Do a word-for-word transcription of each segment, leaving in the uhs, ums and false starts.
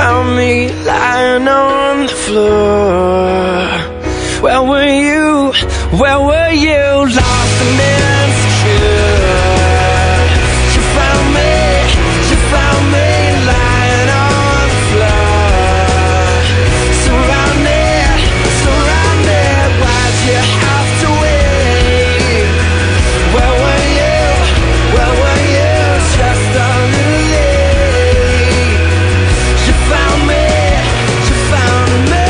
found me lying on the floor. Where were you? Where were you? Lost and insecure. You found me, you found me lying on the floor. Surrounded, surrounded, why'd you have to wait? Where were you? Where were you? Just a little late. You found me, you found me.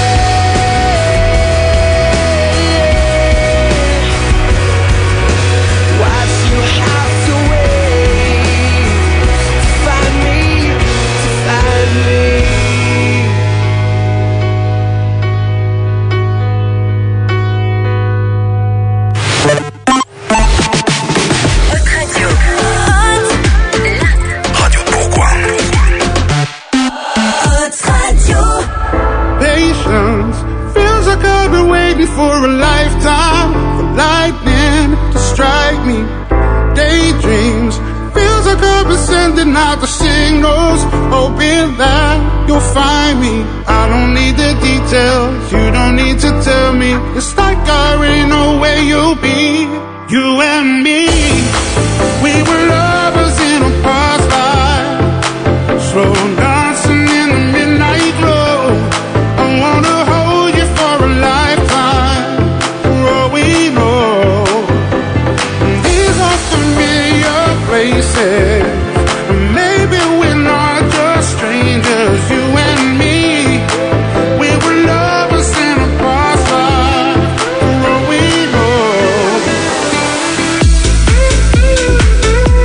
Why'd you have to wait to find me, to find me? Hot Radio. Radio Pourquoi? Hot Radio. Patience feels like I've been waiting for a lifetime for lightning to strike me. Daydreams feels like I've been sending out the signals, hoping that you'll find me. I don't need the details, you don't need to tell me. It's like I already know where you'll be. You and me, we were lovers in a past life, slow dancing in the midnight glow. I wanna hold you for a lifetime, for all we know. These are familiar places, and maybe we're not just strangers. You and me, we were lovers in a past life, for all we know.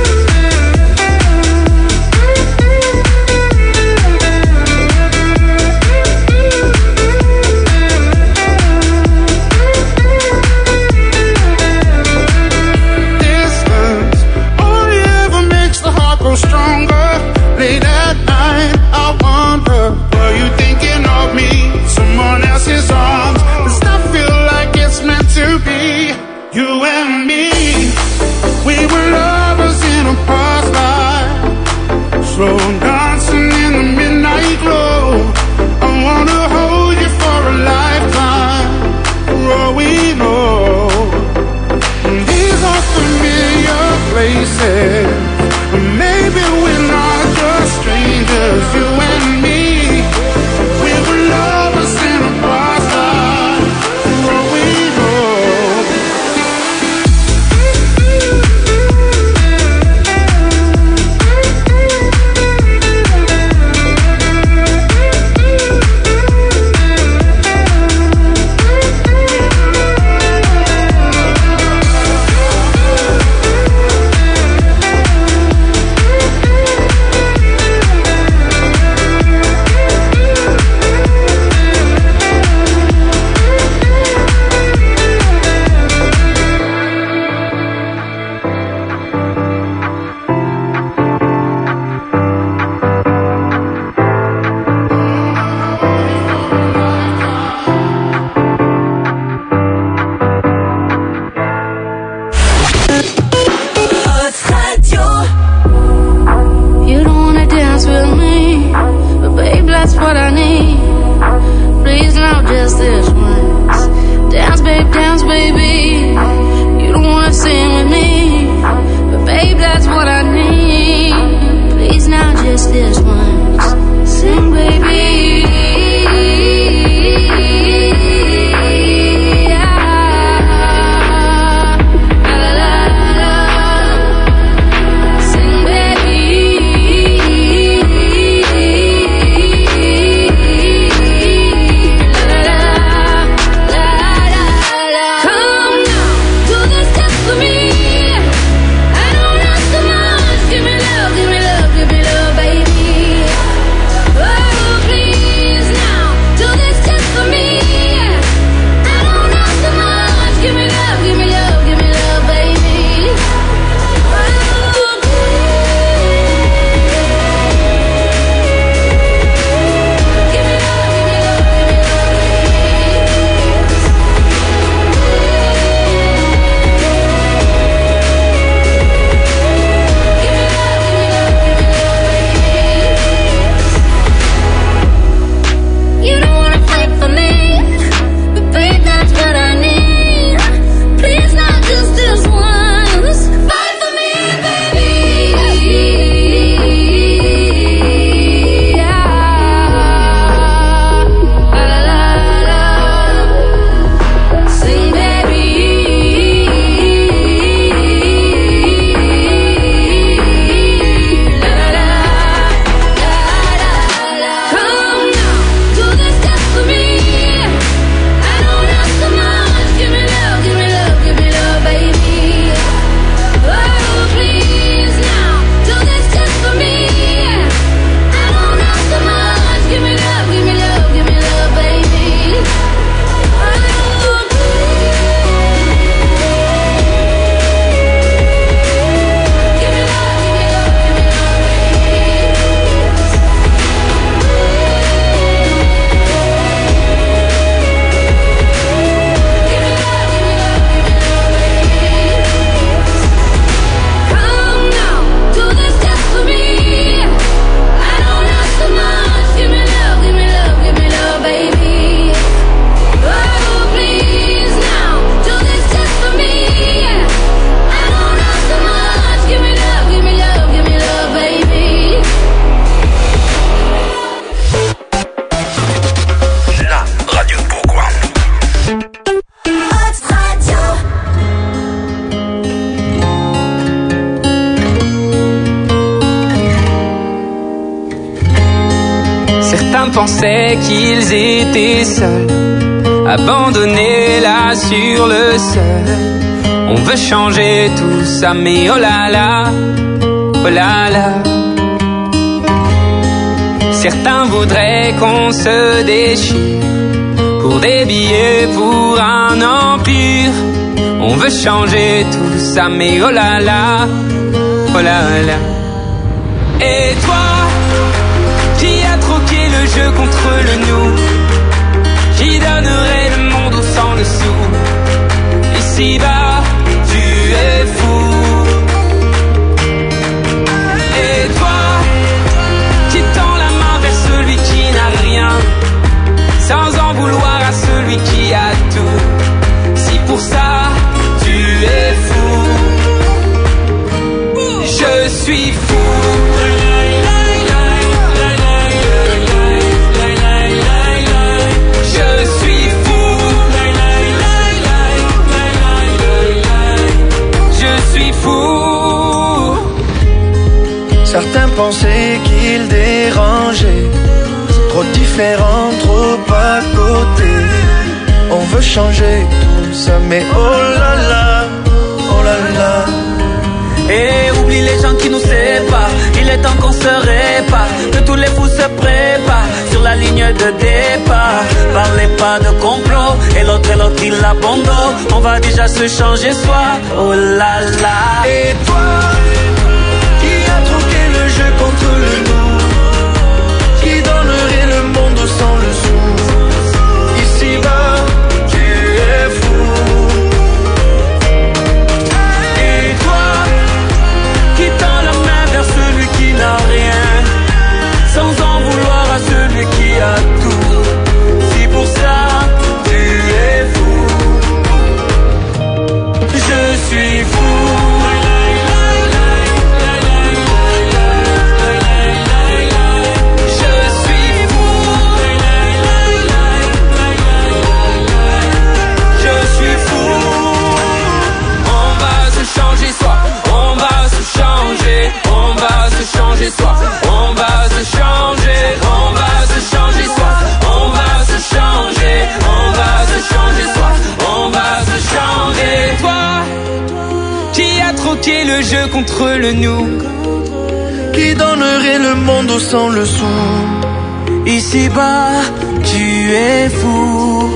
Certains pensaient qu'ils étaient seuls, abandonnés là sur le sol. On veut changer tout ça, mais oh là là, oh là là. Certains voudraient qu'on se déchire pour des billets, pour un empire. On veut changer tout ça, mais oh là là, oh là là. Et toi, qui a troqué le jeu contre le nous, qui donnerait le monde au sang le sou. Ici-bas, tu es fou. Et toi, qui tend la main vers celui qui n'a rien, sans en vouloir à celui qui a tout. Si pour ça, tu es fou, je suis fou. Certains pensaient qu'ils dérangeaient, trop différents, trop à côté. On veut changer tout ça, mais oh là là, oh là là. Et oublie les gens qui nous séparent, il est temps qu'on se répare, que tous les fous se préparent sur la ligne de départ. Parlez pas de complot, et l'autre et l'autre il abandonne. On va déjà se changer soi, oh là là. Et toi, qui a troqué le jeu contre le nous, qui donnerait le monde sans le sou. Ici-bas, tu es fou. Et toi, qui tend la main vers celui qui n'a rien, sans en vouloir à celui qui a tout. Si pour ça, tu es fou, je suis fou. Changer soi, on va se changer, on va se changer soi, on va se changer, on va se changer soi, on va se changer. Toi, qui a troqué le jeu contre le nous, qui donnerait le monde sans le sou. Ici-bas, tu es fou.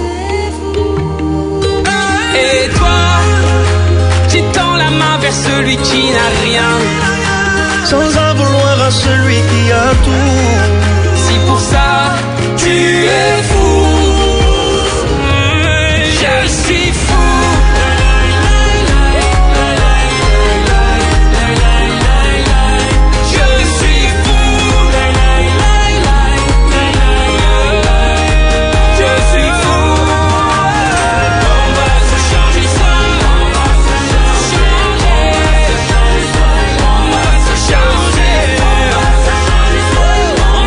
Et toi, qui tend la main vers celui qui n'a rien, sans en vouloir à celui qui a tout. Si pour ça, tu es fou, je suis fou. On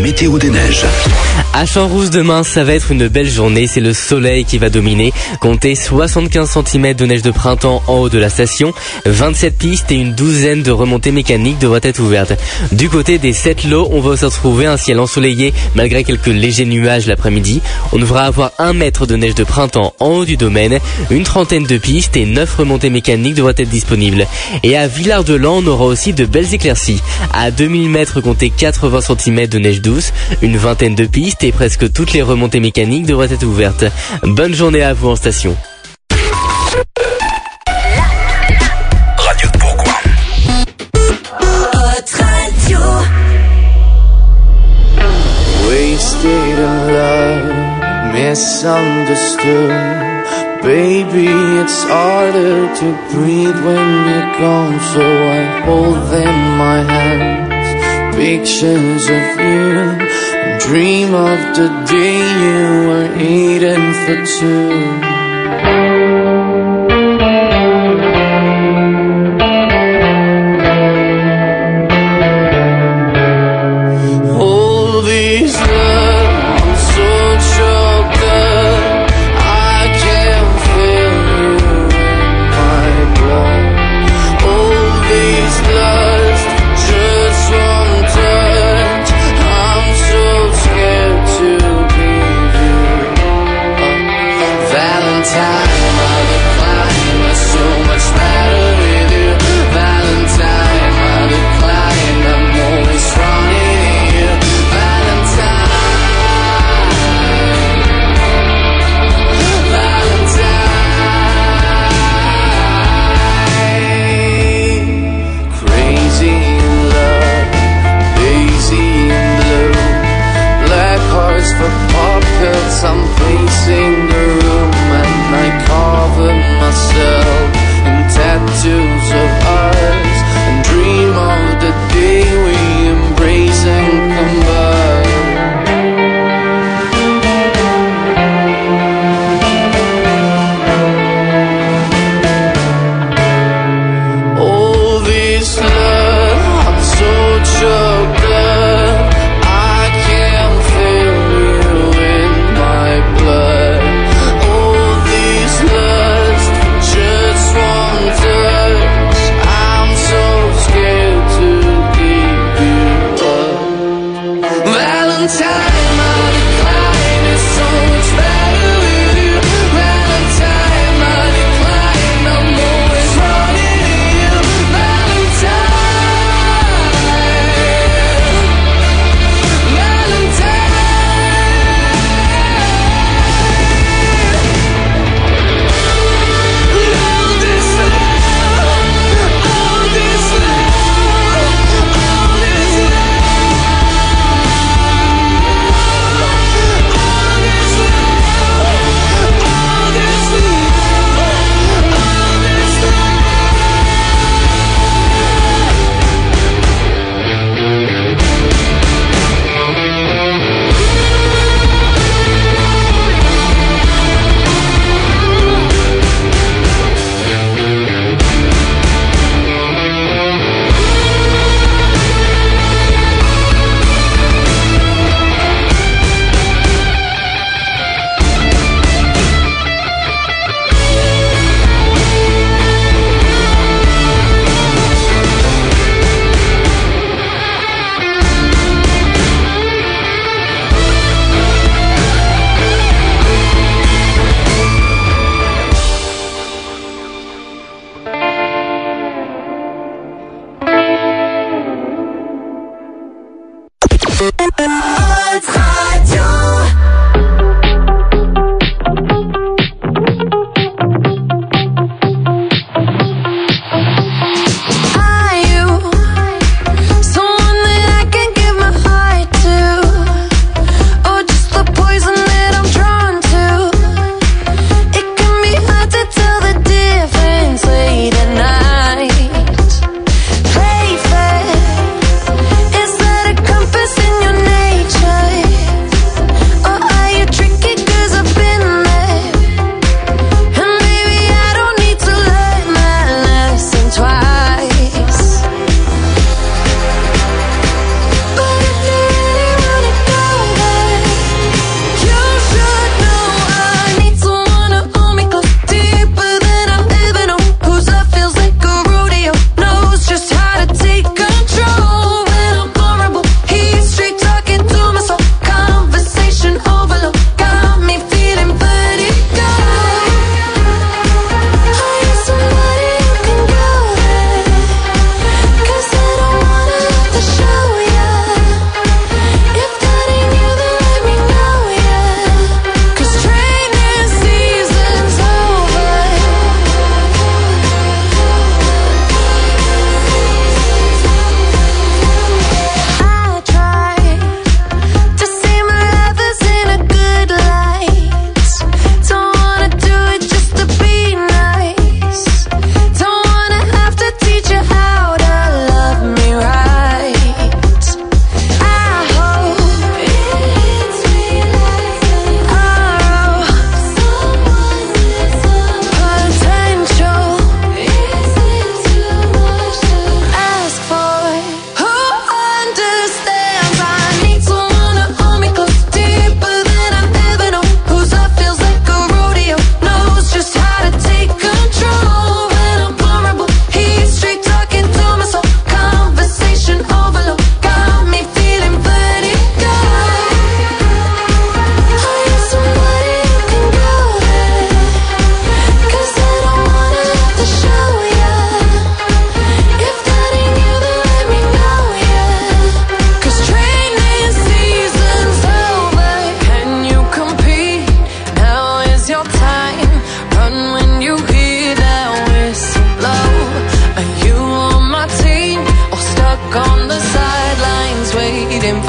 météo des neiges. À Champs-Rousse demain, ça va être une belle journée, c'est le soleil qui va dominer. Comptez soixante-quinze centimètres de neige de printemps en haut de la station, vingt-sept pistes et une douzaine de remontées mécaniques devraient être ouvertes. Du côté des Sept-Lots, on va se retrouver un ciel ensoleillé malgré quelques légers nuages l'après-midi. On devra avoir un mètre de neige de printemps en haut du domaine, une trentaine de pistes et neuf remontées mécaniques devraient être disponibles. Et à Villard-de-Lans, on aura aussi de belles éclaircies. À deux mille mètres, comptez quatre-vingts centimètres de neige douce, une vingtaine de pistes et presque toutes les remontées mécaniques devraient être ouvertes. Bonne journée à vous en station. Radio de Bourgoin. Haute Radio. Wasted in love, misunderstood. Baby, it's harder to breathe when you're gone, so I hold in my hands pictures of you. Dream of the day you were eating for two. All these love, I'm so choked up, I can't feel you in my blood. All these lust, just one touch, I'm so scared to leave you. Valentine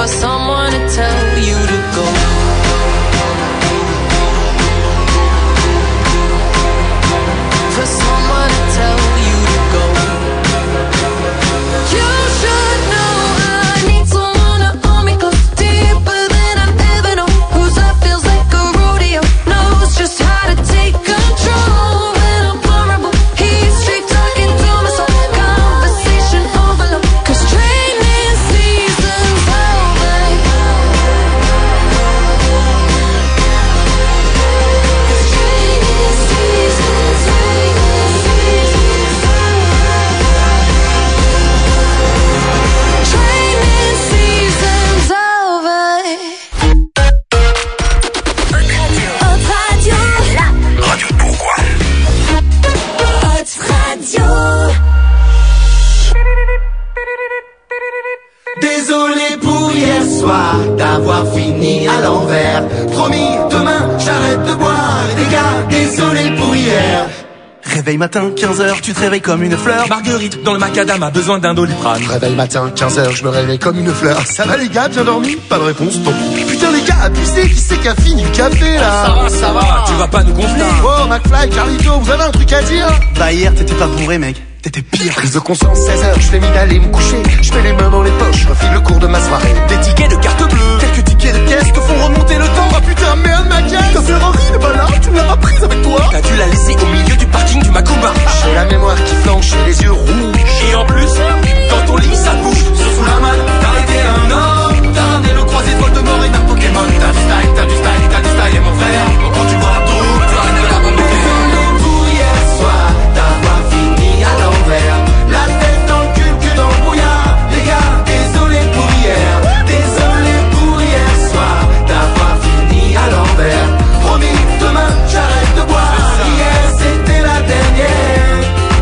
for someone to tell you to go. For someone to tell you to go. You should know I need someone to hold me close, deeper than I've ever known. Whose love feels like a rodeo, knows just how to take control. When I'm vulnerable, he's straight talking to my soul. Conversation overload, 'cause training season's over. 'Cause training season's Training season's over. Hot Radio. La Radio de Bourgoin. Hot Radio. Désolé pour hier soir d'avoir fini à l'envers. Promis, demain j'arrête de boire. Les gars, désolé pour hier. Réveil matin, quinze heures, tu te réveilles comme une fleur. Marguerite, dans le macadam, a besoin d'un Doliprane. Réveil matin, quinze heures, je me réveille comme une fleur. Ça va les gars, bien dormi? Pas de réponse, tant pis. Putain les gars, abusez, qui c'est qui a fini le café là? Ça va, ça va, tu vas pas nous gonfler. Oh, McFly, Carlito, vous avez un truc à dire? Bah hier, t'étais pas bourré mec, t'étais pire. Prise de conscience, seize heures, je fais mine d'aller me coucher. Je mets les mains dans les poches, je refile le cours de ma soirée. Des tickets de carte bleue, Quelques tickets de caisse te font remonter le temps. Oh putain, merde ma caisse. Ta Ferrari n'est pas là, tu ne l'as pas prise avec toi. t'as dû la laisser au milieu du parking du Macumba. J'ai la mémoire qui flanche et les yeux rouges. Et en plus, dans ton lit ça bouge. Se fout la malle, t'as été un homme. T'as ramené le croisé de Voldemort et d'un Pokémon. T'as du style, t'as du style, t'as du style et mon frère. Quand tu vois tout, tu arrêtes de la bande de Désolé pour hier soir d'avoir fini à l'envers. La tête dans le cul, cul dans le brouillard. Les gars, désolé pour hier. Désolé pour hier soir d'avoir fini à l'envers. Promis, demain j'arrête de boire. Hier c'était la dernière.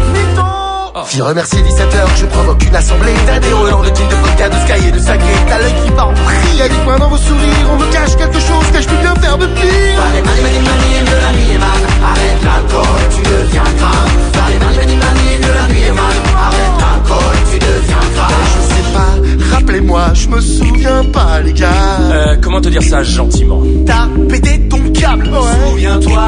Puis remercier dix-sept heures, je provoque une assemblée. T'as des relents de team de vodka, de sky et de sacré. T'as l'œil qui part en vrille, y'a des coins dans vos sourires. On me cache quelque chose que je peux bien faire de pire. Allez, mani, mani, mani, de la nuit est mal. Arrête l'alcool, tu deviens grave. Allez, mani, mani, mani, de la nuit est mal. Arrête l'alcool, tu deviens grave. Je sais pas, rappelez-moi, je me souviens pas les gars. Euh, comment te dire ça gentiment? T'as pété ton câble. Souviens-toi.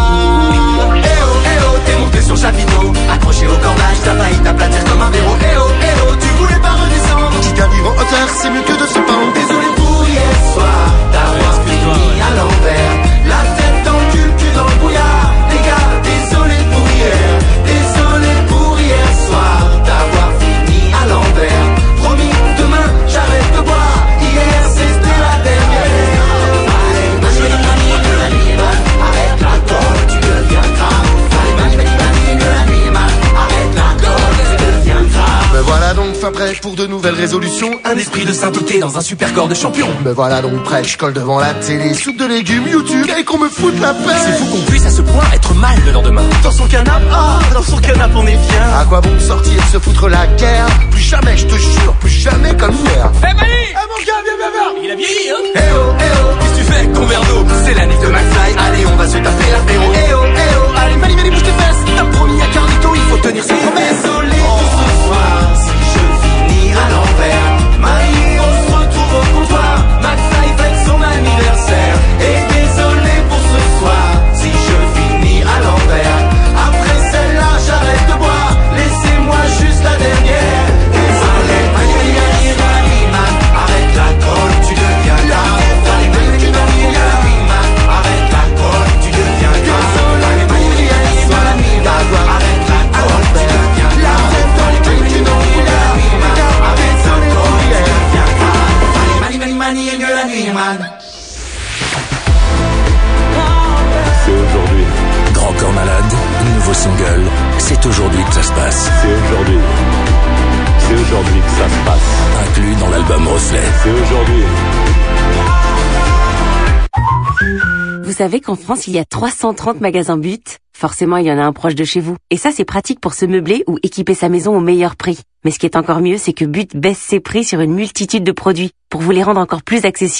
Eh oh, eh oh, t'es monté sur chapiteau. Accroché au cordage, t'as failli t'aplatir comme un verrou. Eh oh, eh oh, tu voulais pas redescendre. Quitte à vivre en hauteur, c'est mieux que de se pendre. Désolé pour hier soir d'avoir fini à l'envers. La tête dans le cul, cul dans le brouillard. Les gars, désolé pour hier. Désolé pour hier soir d'avoir fini à l'envers. Promis, demain j'arrête de boire. Hier c'était la dernière. Allez, mani, mani, mani, que la nuit est mal. Arrête l'alcool, tu deviens grave. Allez, mani, mani, mani, que la nuit est mal. Arrête l'alcool, tu deviens grave. Me voilà donc fin prêt pour de nouvelles résolutions. Un esprit de sainteté dans un super corps de champion. Me voilà donc prêt, je colle devant la télé. Soupe de légumes, YouTube, et qu'on me foute la paix. C'est fou qu'on puisse à ce point être mal le lendemain. Dans son canapé, ah, dans son canapé on est bien. À quoi bon sortir, se foutre la guerre? Plus jamais, je te jure, plus jamais comme hier. Eh Mani! Eh mon gars, viens, viens, viens. Il a vieilli hein. Eh oh, eh oh, qu'est-ce que tu fais avec ton verre d'eau? C'est l'année de McFly, allez on va se taper l'apéro. Eh oh, eh oh, allez Mani, Mani, bouge tes fesses. T'as promis à Carlito, il faut tenir ses promesses. Désolé pour ce soir, si je finis à l'envers. Marie, on se retrouve au comptoir. McFly fête son anniversaire. Et désolé pour ce soir, si je finis à l'envers. Après celle-là, j'arrête de boire. Laissez-moi juste la dernière. Désolé, mani, mani, mani, de la nuit, man. Arrête l'alcool, tu deviens grave. Allez, mani, mani, mani, de la nuit, man. Arrête l'alcool, tu deviens grave. Allez, mani, mani, mani, de la nuit, man. Arrête l'alcool, tu deviens grave. Allez, mani, mani, mani, de la nuit, man. Arrête l'alcool, tu deviens grave. Allez, mani, mani, mani, de la nuit, man. C'est aujourd'hui. Grand Corps Malade, nouveau single. C'est aujourd'hui que ça se passe. C'est aujourd'hui. C'est aujourd'hui que ça se passe. Inclus dans l'album Reflet. C'est aujourd'hui. Vous savez qu'en France, il y a trois cent trente magasins But. Forcément, il y en a un proche de chez vous. Et ça, c'est pratique pour se meubler ou équiper sa maison au meilleur prix. Mais ce qui est encore mieux, c'est que But baisse ses prix sur une multitude de produits pour vous les rendre encore plus accessibles.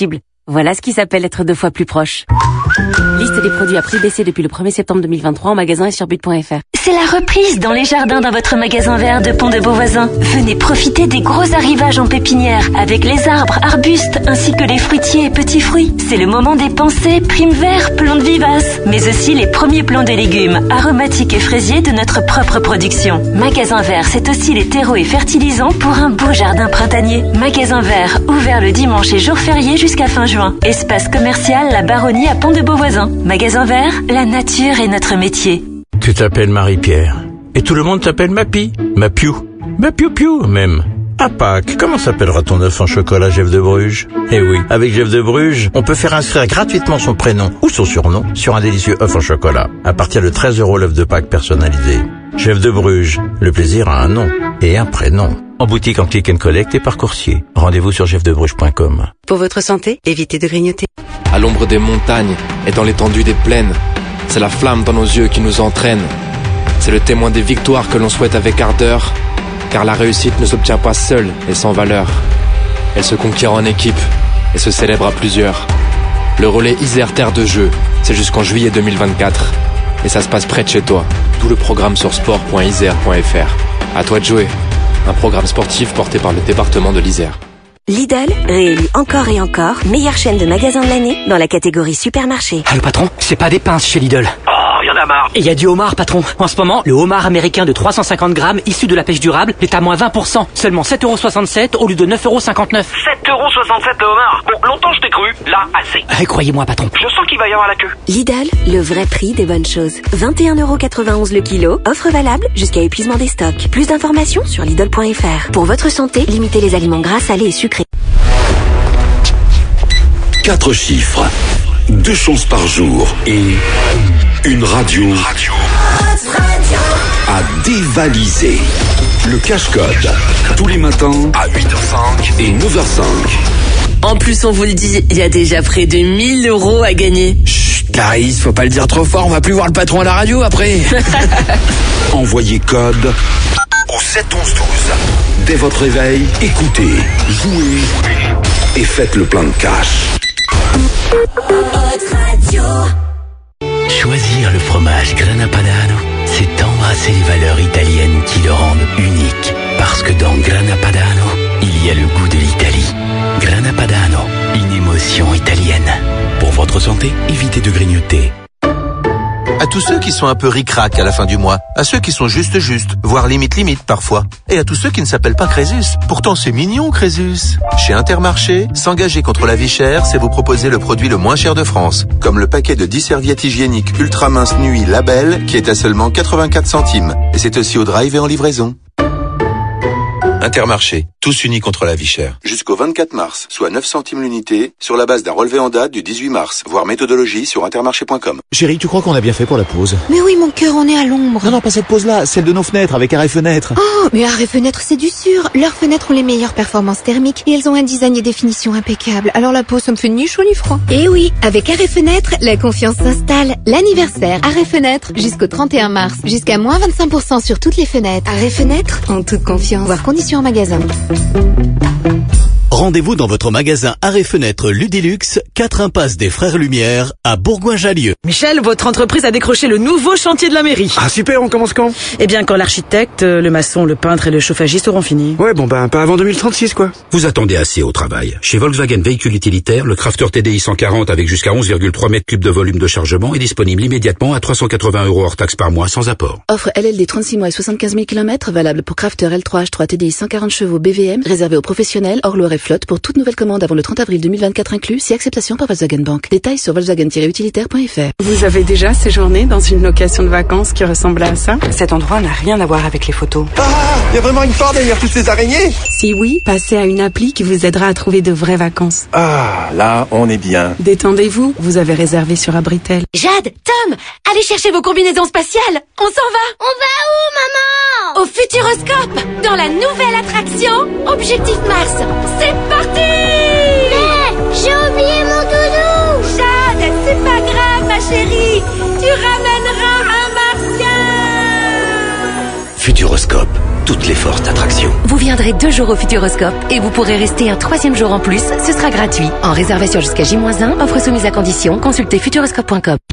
Voilà ce qui s'appelle être deux fois plus proche. Liste des produits à prix baissé depuis le premier septembre deux mille vingt-trois en magasin et sur but point f r. C'est la reprise dans les jardins dans votre magasin vert de Pont de Beauvoisin. Venez profiter des gros arrivages en pépinière avec les arbres, arbustes ainsi que les fruitiers et petits fruits. C'est le moment des pensées, primes verts, plantes vivaces, mais aussi les premiers plants de légumes aromatiques et fraisiers de notre propre production. Magasin vert, c'est aussi les terreaux et fertilisants pour un beau jardin printanier. Magasin vert, ouvert le dimanche et jour férié jusqu'à fin juin. Espace commercial La Baronnie à Pont de Beauvoisin. Magasin vert, la nature est notre métier. Tu t'appelles Marie-Pierre. Et tout le monde t'appelle Mapi. Mapiou. Mapiou-piou, même. À Pâques, comment s'appellera ton œuf en chocolat Jeff de Bruges? Eh oui, avec Jeff de Bruges, on peut faire inscrire gratuitement son prénom ou son surnom sur un délicieux œuf en chocolat. À partir de treize euros l'œuf de Pâques personnalisé. Jeff de Bruges, le plaisir a un nom et un prénom. En boutique, en click and collect et par coursier. Rendez-vous sur jeff de bruges point com. Pour votre santé, évitez de grignoter. À l'ombre des montagnes et dans l'étendue des plaines, c'est la flamme dans nos yeux qui nous entraîne. C'est le témoin des victoires que l'on souhaite avec ardeur, car la réussite ne s'obtient pas seule et sans valeur. Elle se conquiert en équipe et se célèbre à plusieurs. Le relais Isère Terre de Jeu, c'est jusqu'en juillet deux mille vingt-quatre. Et ça se passe près de chez toi. Tout le programme sur sport point isère point f r. À toi de jouer. Un programme sportif porté par le département de l'Isère. Lidl, réélu encore et encore, meilleure chaîne de magasins de l'année dans la catégorie supermarché. Ah le patron, c'est pas des pinces chez Lidl. Oh, y'en a marre. Et il y a du homard, patron. En ce moment, le homard américain de trois cent cinquante grammes, issu de la pêche durable, est à moins vingt pour cent. Seulement sept euros soixante-sept au lieu de neuf euros cinquante-neuf. sept euros soixante-sept le homard. Bon, longtemps je t'ai cru, là, assez. Eh, croyez-moi, patron. Je sens qu'il va y avoir la queue. Lidl, le vrai prix des bonnes choses. vingt et un euros quatre-vingt-onze le kilo, offre valable jusqu'à épuisement des stocks. Plus d'informations sur lidl point f r. Pour votre santé, limitez les aliments gras, salés et sucrés. Quatre chiffres, deux chances par jour et une radio, radio. à dévaliser. Le cache-code, tous les matins à huit heures cinq et neuf heures cinq. En plus, on vous le dit, il y a déjà près de mille euros à gagner. Chut, Clarisse, faut pas le dire trop fort, on va plus voir le patron à la radio après. Envoyez code au sept onze douze. Dès votre réveil, écoutez, jouez et faites le plein de cash. Choisir le fromage Grana Padano, c'est embrasser les valeurs italiennes qui le rendent unique. Parce que dans Grana Padano, il y a le goût de l'Italie. Grana Padano, une émotion italienne. Pour votre santé, évitez de grignoter. À tous ceux qui sont un peu ric-rac à la fin du mois, à ceux qui sont juste juste, voire limite limite parfois, et à tous ceux qui ne s'appellent pas Crésus. Pourtant c'est mignon Crésus. Chez Intermarché, s'engager contre la vie chère, c'est vous proposer le produit le moins cher de France, comme le paquet de dix serviettes hygiéniques ultra mince nuit Label qui est à seulement quatre-vingt-quatre centimes. Et c'est aussi au drive et en livraison. Intermarché, tous unis contre la vie chère. Jusqu'au vingt-quatre mars, soit neuf centimes l'unité, sur la base d'un relevé en date du dix-huit mars, voire méthodologie sur intermarché point com. Chérie, tu crois qu'on a bien fait pour la pause? Mais oui, mon cœur, on est à l'ombre. Non, non, pas cette pause-là, celle de nos fenêtres, avec arrêt fenêtre. Oh, mais arrêt fenêtre, c'est du sûr. Leurs fenêtres ont les meilleures performances thermiques et elles ont un design et définition impeccable. Alors la pause, ça me fait ni chaud ni froid. Et oui, avec arrêt fenêtre, la confiance s'installe. L'anniversaire arrêt fenêtre jusqu'au trente et un mars. Jusqu'à moins vingt-cinq pour cent sur toutes les fenêtres. Arrêt fenêtre, en toute confiance. Voir conditions en magasin. Rendez-vous dans votre magasin Arrêt Fenêtre Ludilux, quatre impasse des Frères Lumière, à Bourgoin-Jallieu. Michel, votre entreprise a décroché le nouveau chantier de la mairie. Ah super, on commence quand? Eh bien, quand l'architecte, le maçon, le peintre et le chauffagiste auront fini. Ouais, bon ben, pas avant deux mille trente-six quoi. Vous attendez assez au travail. Chez Volkswagen Véhicules Utilitaires, le Crafter T D I cent quarante avec jusqu'à onze virgule trois mètres cubes de volume de chargement est disponible immédiatement à trois cent quatre-vingts euros hors taxe par mois sans apport. Offre L L D trente-six mois et soixante-quinze mille kilomètres, valable pour Crafter L trois H trois T D I cent quarante chevaux B V M, réservé aux professionnels, hors Loire et flotte pour toute nouvelle commande avant le trente avril deux mille vingt-quatre inclus, si acceptation par Volkswagen Bank. Détails sur volkswagen tiret utilitaire point f r. Vous avez déjà séjourné dans une location de vacances qui ressemble à ça? Cet endroit n'a rien à voir avec les photos. Ah, il y a vraiment une part derrière toutes ces araignées? Si oui, passez à une appli qui vous aidera à trouver de vraies vacances. Ah, là, on est bien. Détendez-vous, vous avez réservé sur Abritel. Jade, Tom, allez chercher vos combinaisons spatiales. On s'en va. On va où, maman? Au Futuroscope, dans la nouvelle attraction Objectif Mars. C'est parti! J'ai oublié mon doudou. Jade, c'est pas grave, ma chérie. Tu ramèneras un martien. Futuroscope, toutes les forces d'attraction. Vous viendrez deux jours au Futuroscope et vous pourrez rester un troisième jour en plus. Ce sera gratuit. En réservation jusqu'à J moins un, offre soumise à condition. Consultez futuroscope point com.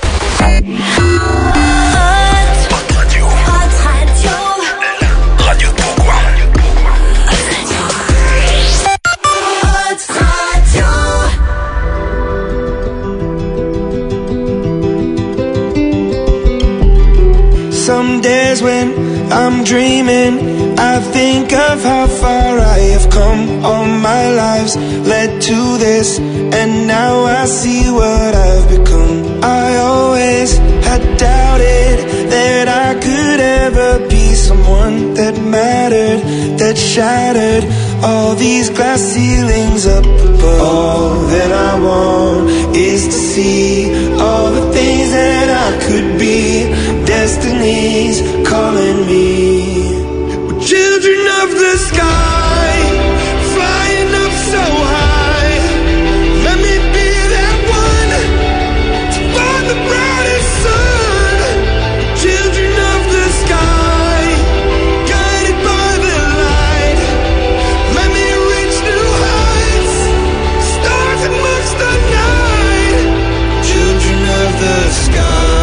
Some days when I'm dreaming, I think of how far I have come. All my lives led to this, and now I see what I've become. I always had doubted that I could ever be someone that mattered, that shattered all these glass ceilings up above. All that I want is to see all the things that I could be. Destiny's calling me. We're children of the sky, flying up so high. Let me be that one to find the brightest sun. Children of the sky, guided by the light. Let me reach new heights, stars amongst the night. Children of the sky.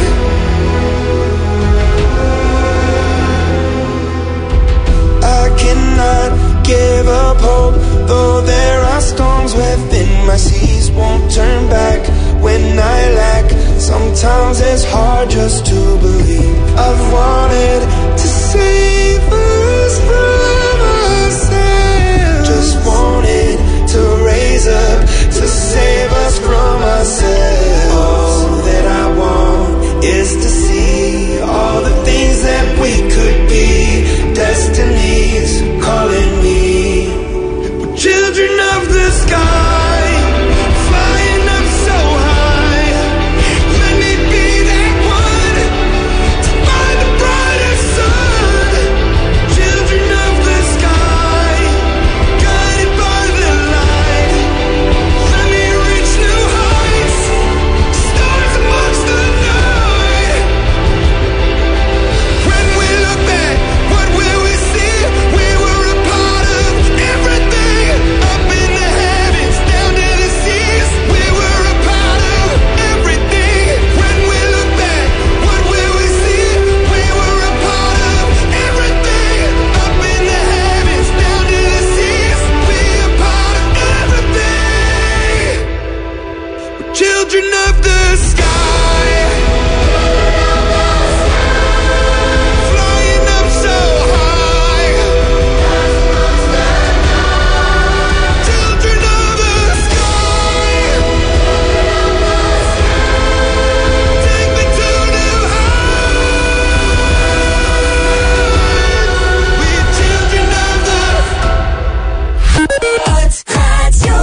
Give up hope, though there are storms within my seas. Won't turn back when I lack. Sometimes it's hard just to believe. I've wanted to save us from ourselves. Just wanted to raise up to save us from ourselves. All that I want is to see all the things that we could be. Destiny's calling me. We're children of the sky, flying up so high. Let me be that one to find the brightest sun. Children of the sky, guided by the light. Let me reach new heights, stars amongst the night. When we look back, what will we see? We were a part of everything, up in the heavens, down to the seas. We were a part of everything. When we look back, what will we see? We were a part of everything, up in the heavens, down to the seas. We a part of everything. We're children of the sky, flying up so high. Children of the sky, take me to new heights. We're children of the Hot Radio.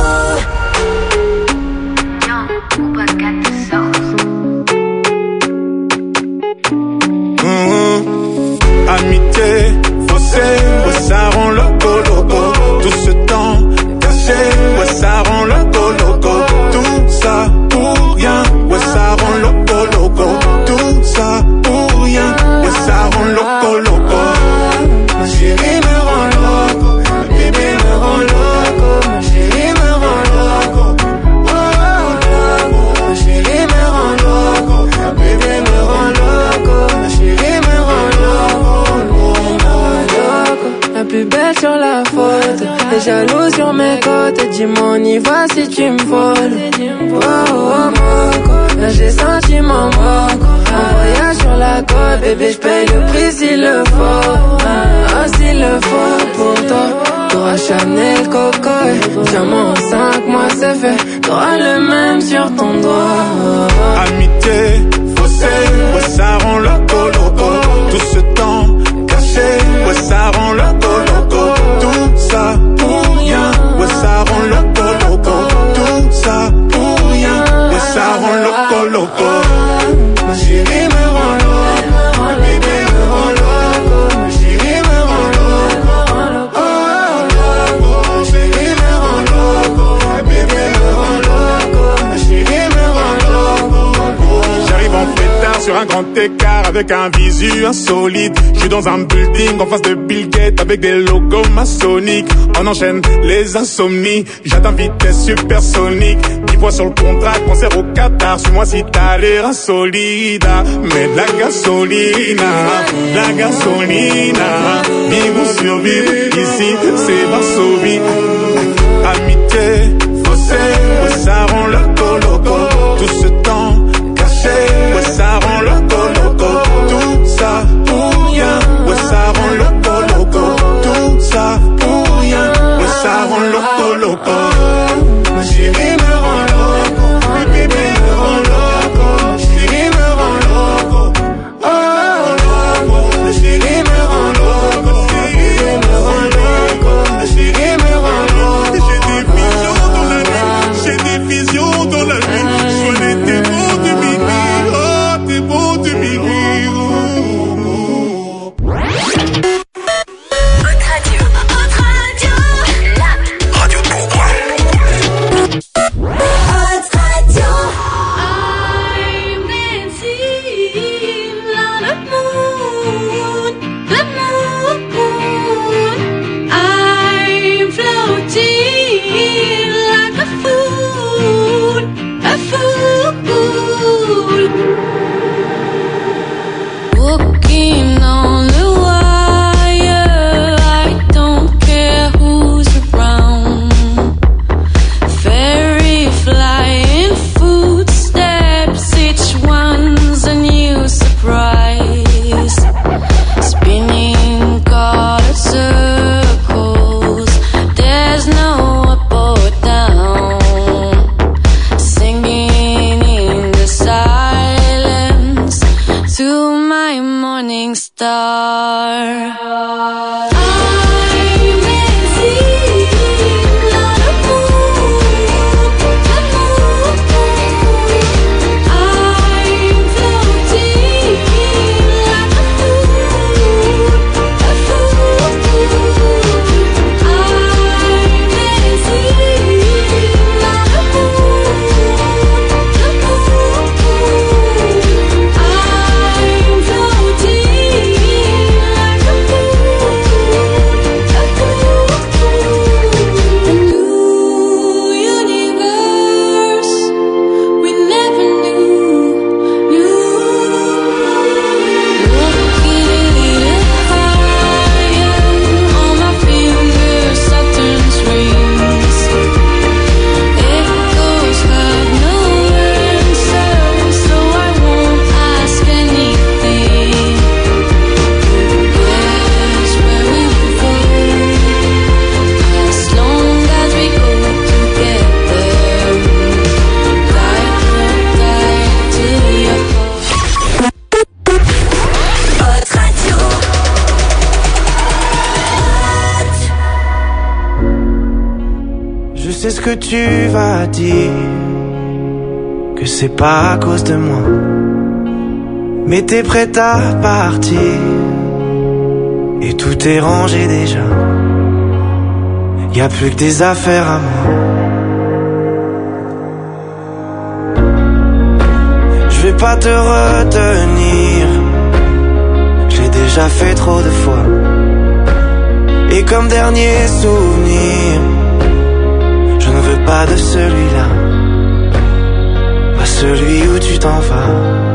Mhm. Amitié, faussée, ouais ça rend loco loco. Tout ce temps caché, ouais ça rend loco loco. Tout ça pour rien, ouais ça rend loco loco. Tout ça pour rien, ouais ça rend loco loco. Ma chérie me rend loco, ma bébé me rend loco, ma chérie me rend loco. Oh, loco. Ma chérie me rend loco, ma bébé me rend loco, ma chérie me rend loco, loco. La plus belle sur la photo, les jaloux sur mes côtes. Dis-moi on y va si tu me voles. Oh, oh, moco, là j'ai senti mon moco. Un voyage sur la côte, bébé j'paye le prix s'il le faut. Ah, s'il le faut pour toi. T'auras Chanel, Coco et diamant en cinq mois c'est fait. T'auras le même sur ton doigt. Amitié, faussée, ouais ça rend loco loco. Tout ce temps caché, ouais ça rend loco loco. Tout ça pour rien, ouais ça rend loco loco. Tout ça pour rien, ouais ça rend loco loco. Ma chérie me rend loco, ma bébé me rend loco, ma chérie me rend loco. Oh, loco, ma chérie me rend loco, ma bébé me rend loco, ma chérie me rend loco. J'arrive en pétard sur un grand écart avec un visu insolite. Je suis dans un building en face de Bill Gates avec des logos maçonniques. On enchaîne les insomnies, j'atteins vitesse supersonique. Dix fois sur le contrat, concert au Qatar. Suis-moi si t'as l'air insolide. Mais la gasolina, la gasolina, vivre ou survivre, ici c'est Varsovie. Amitié, fossé, ouais ça rend loco loco. Tout ce temps caché, ouais ça rend loco loco. Tout ça pour rien, ouais ça rend loco loco. Tout ça pour rien, ouais ça rend loco loco. Ma chérie me rend loco, ma bébé me rend loco. Chérie me rend loco, oh loco. Ma chérie me rend loco, chérie me rend loco. Ma chérie me rend loco. J'ai des visions dans la nuit, j'ai des visions dans la nuit. Sois t'es beau du midi, oh t'es beau du midi. Haute radio, haute radio, la radio de Bourgoin. Haute radio. I'm dancing on the moon, the moon. I'm floating like a fool, a fool. Walking on the wire, I don't care who's around. Fairy flying footsteps, each one's a new surprise. Spinning colored circles, there's no up or down. Singing in the silence to my morning star. I'm dancing on the moon, the moon. I'm floating like a fool, a fool. I'm dancing on the moon, the moon. I'm floating like a fool, a fool. A new universe we never knew, knew. Looking higher on my fingers, Saturn's rings. Echoes have no answer, so I won't ask anything. Guess where we will go, as long as we go together. Tight, tight to your heart. Haute radio. Je sais ce que tu vas dire, que c'est pas à cause de moi, mais t'es prête à partir, et tout est rangé déjà. Y a plus que des affaires à moi. Je vais pas te retenir, j'ai déjà fait trop de fois. Et comme dernier souvenir, je ne veux pas de celui-là, pas celui où tu t'en vas.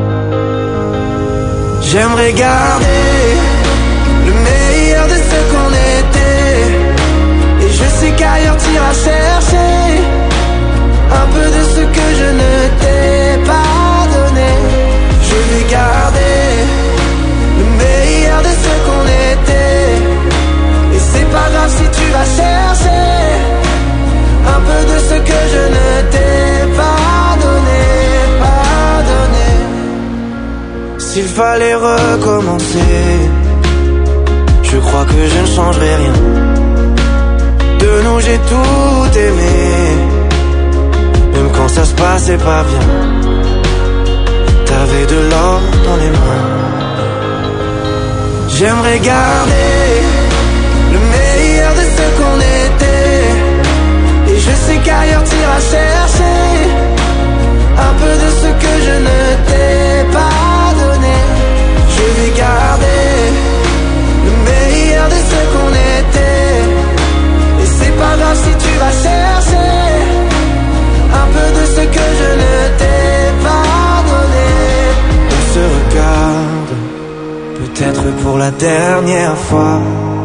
J'aimerais garder le meilleur de ce qu'on était, et je sais qu'ailleurs t'iras chercher un peu de ce que je ne t'ai pas donné. Je vais garder le meilleur de ce qu'on était, et c'est pas grave si tu vas chercher un peu de ce que je ne t'ai pas donné, pas donné. S'il fallait recommencer, je crois que je ne changerai rien. De nous j'ai tout aimé, même quand ça se passait pas bien. T'avais de l'or dans les mains. J'aimerais garder le meilleur de ce qu'on était, et je sais qu'ailleurs t'iras chercher un peu de ce que je ne t'ai pas donné. la dernière fois.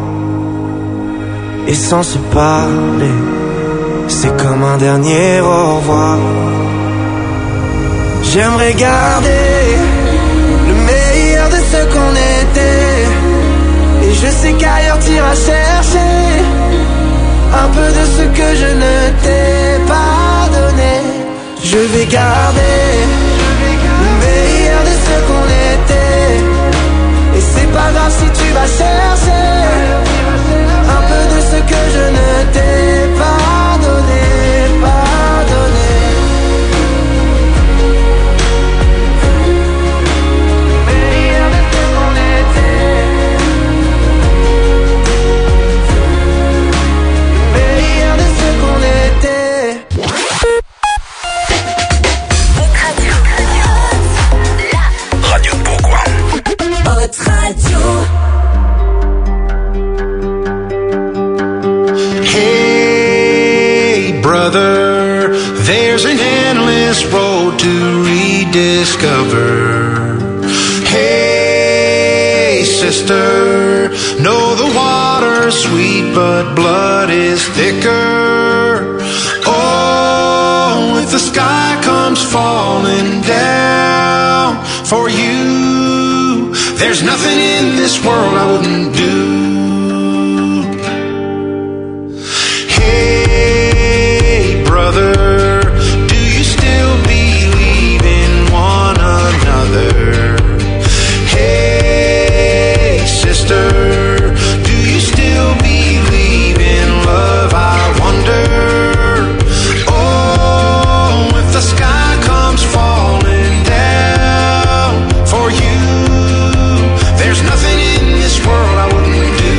Et sans se parler, c'est comme un dernier au revoir. J'aimerais garder le meilleur de ce qu'on était. Et je sais qu'ailleurs t'iras chercher un peu de ce que je ne t'ai pas donné. Je vais garder le meilleur de ce qu'on était. Et c'est pas grave si tu vas chercher un peu de ce que je ne t'ai pas donné, pas donné. Meilleur de ce qu'on était. Meilleur de ce qu'on était. Votre radio. Radio Pourquoi? Votre radio. Hey, brother, there's an endless road to rediscover. Hey, sister, know the water's sweet, but blood is thicker. Oh, if the sky comes falling down for you, there's nothing in this world I wouldn't do. Hey, brother, do you still believe in one another? Hey, sister, do you still believe in love? I wonder. Oh, if the sky comes falling down for you, there's nothing in this world I wouldn't do.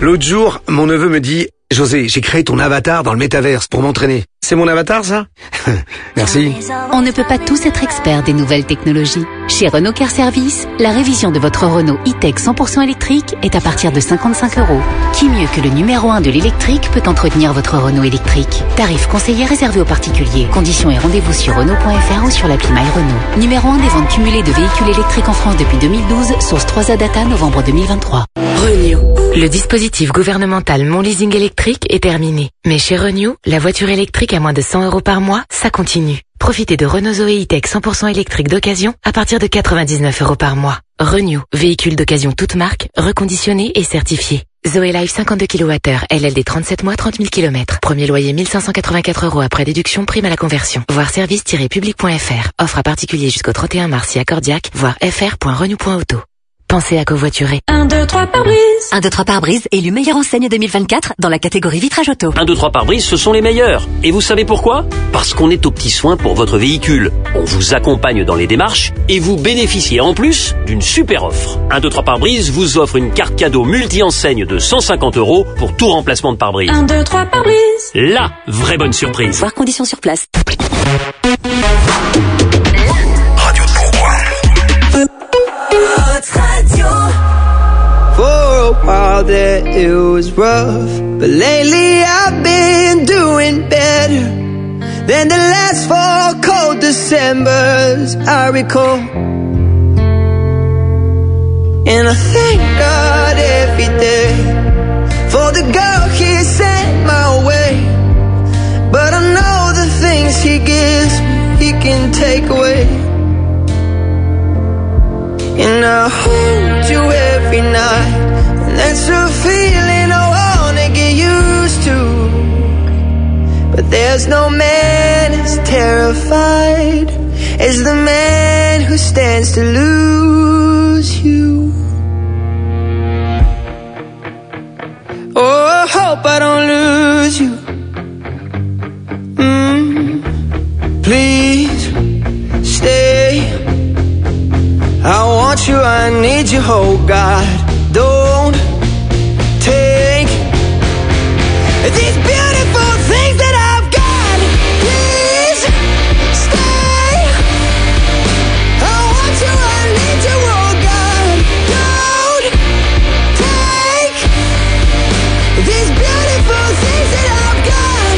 L'autre jour, mon neveu me dit « José, j'ai créé ton avatar dans le métaverse pour m'entraîner. » C'est mon avatar, ça? Merci. On ne peut pas tous être experts des nouvelles technologies. Chez Renault Car Service, la révision de votre Renault e-Tech cent pour cent électrique est à partir de cinquante-cinq euros. Qui mieux que le numéro un de l'électrique peut entretenir votre Renault électrique? Tarif conseillé réservé aux particuliers. Conditions et rendez-vous sur Renault point F R ou sur l'appli My Renault. Numéro un des ventes cumulées de véhicules électriques en France depuis deux mille douze, source trois A Data, novembre deux mille vingt-trois. Renew. Le dispositif gouvernemental Mon Leasing électrique est terminé. Mais chez Renew, la voiture électrique à moins de cent euros par mois, ça continue. Profitez de Renault Zoé E-Tech cent pour cent électrique d'occasion à partir de quatre-vingt-dix-neuf euros par mois. Renew, véhicule d'occasion toute marque, reconditionné et certifié. Zoé Life cinquante-deux kilowattheures, L L D trente-sept mois, trente mille kilomètres. Premier loyer mille cinq cent quatre-vingt-quatre euros après déduction, prime à la conversion. Voir service tiret public point F R. Offre à particulier jusqu'au trente et un mars si accordiaque. Voir f r point renew point auto. Pensez à covoiturer. un, deux, trois pare-brise. un, deux, trois pare-brise élu meilleure enseigne deux mille vingt-quatre dans la catégorie vitrage auto. un, deux, trois pare-brise, ce sont les meilleurs. Et vous savez pourquoi? Parce qu'on est aux petits soins pour votre véhicule. On vous accompagne dans les démarches et vous bénéficiez en plus d'une super offre. un, deux, trois pare-brise vous offre une carte cadeau multi-enseigne de cent cinquante euros pour tout remplacement de pare-brise. un, deux, trois pare-brise. La vraie bonne surprise. Voir conditions sur place. Radio de Bourgoin. For a while there it was rough, but lately I've been doing better than the last four cold Decembers I recall. And I thank God every day for the girl He sent my way. But I know the things He gives me He can take away. And I hold you every night, and that's a feeling I wanna get used to. But there's no man as terrified as the man who stands to lose you. Oh, I hope I don't lose you. Mm, please stay. I want you, I need you, oh God. Don't take these beautiful things that I've got. Please stay. I want you, I need you, oh God. Don't take these beautiful things that I've got.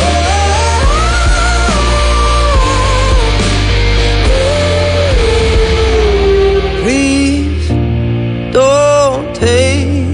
Oh, please don't take.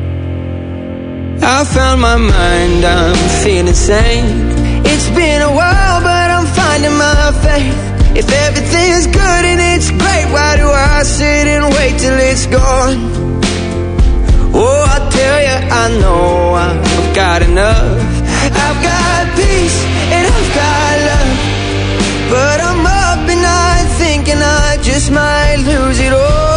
I found my mind, I'm feeling sane. It's been a while, but I'm finding my faith. If everything's good and it's great, why do I sit and wait till it's gone? Oh, I tell you, I know I've got enough. I've got peace and I've got love, but I'm up and I'm thinking I just might lose it all.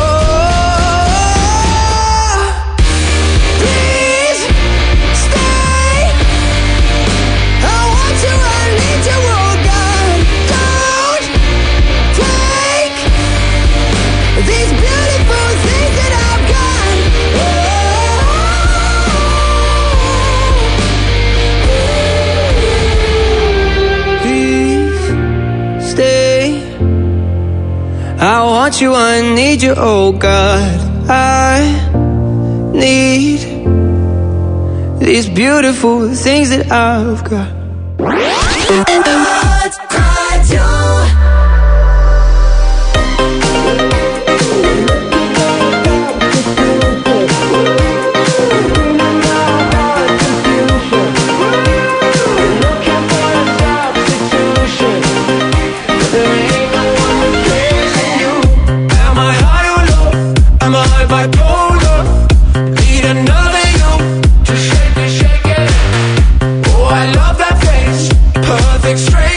I want you, I need you, oh God. I need these beautiful things that I've got. Bipolar, need another you to shake it, shake it. Oh, I love that face, perfect straight.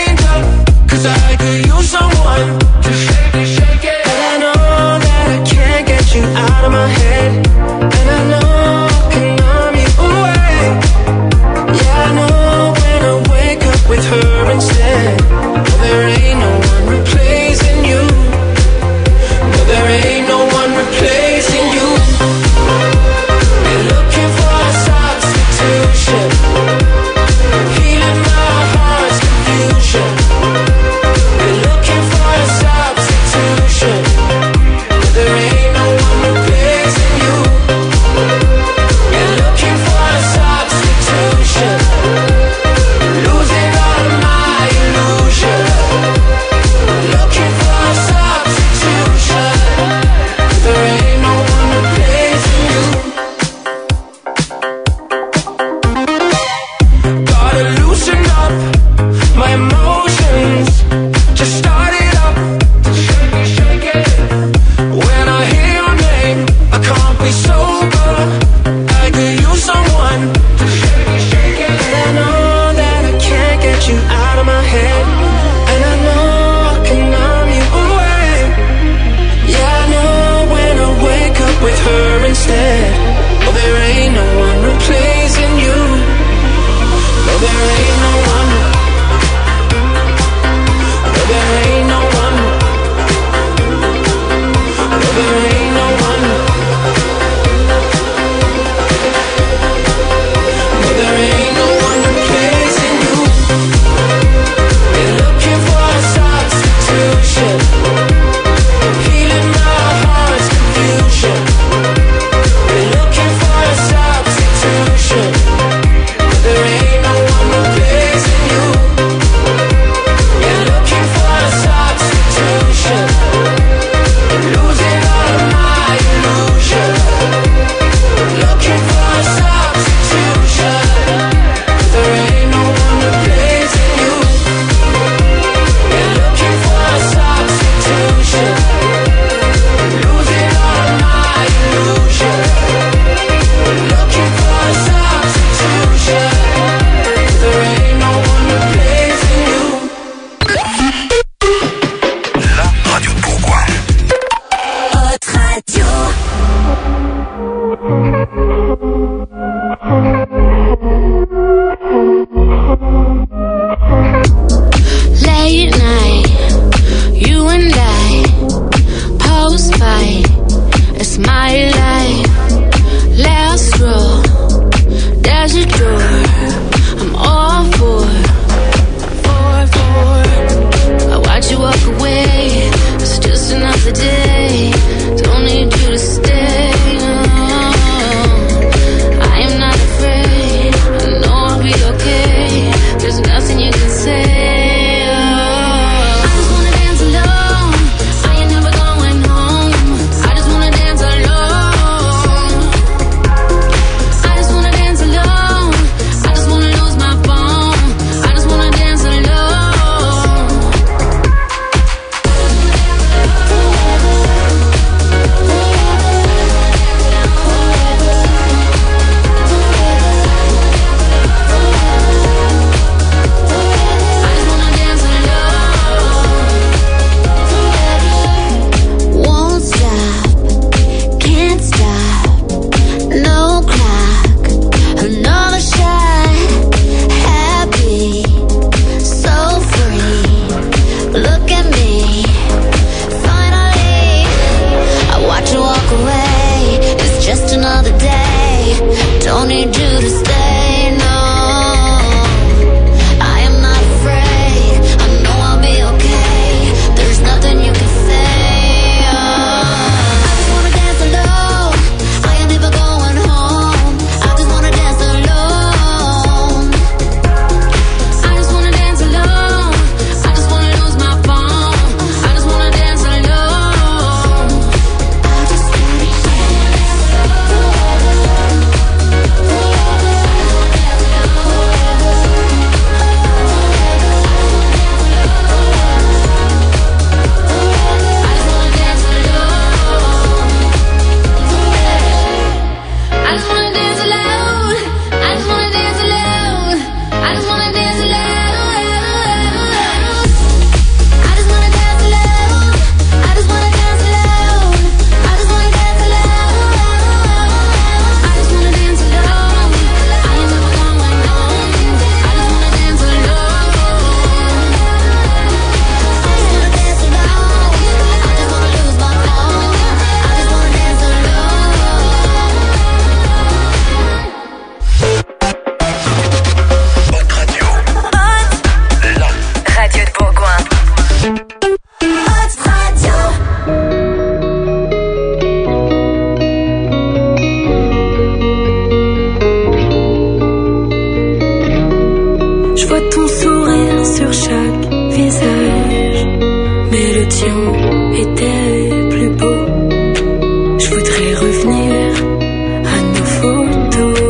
Je vois ton sourire sur chaque visage, mais le tien était plus beau. Je voudrais revenir à nos photos.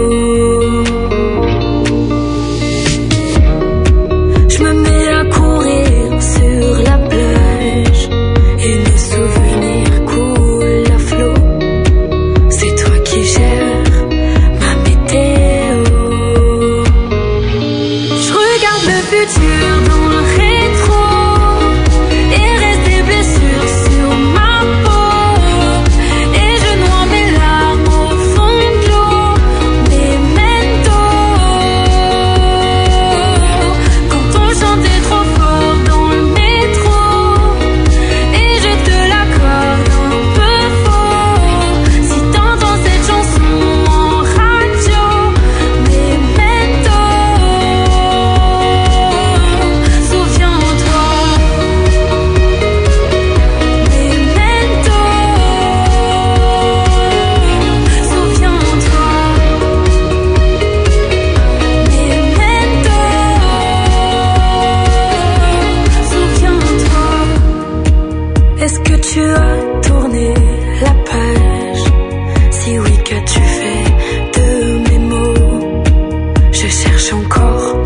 Je me mets à courir sur la plage et mes souvenirs coulent à flot. C'est toi qui gères ma météo. Je regarde le futur dans le rétro et reste des blessures sur ma peau. Et je noie mes larmes au fond de l'eau. Memento. Quand on chantait trop fort dans le métro et je te l'accorde un peu faux. Si t'entends cette chanson en radio, Memento. Souviens-toi. Memento. Souviens-toi. Memento. Souviens-toi. Est-ce que tu as tourné la page? Si oui, qu'as-tu fait de mes mots? Je cherche encore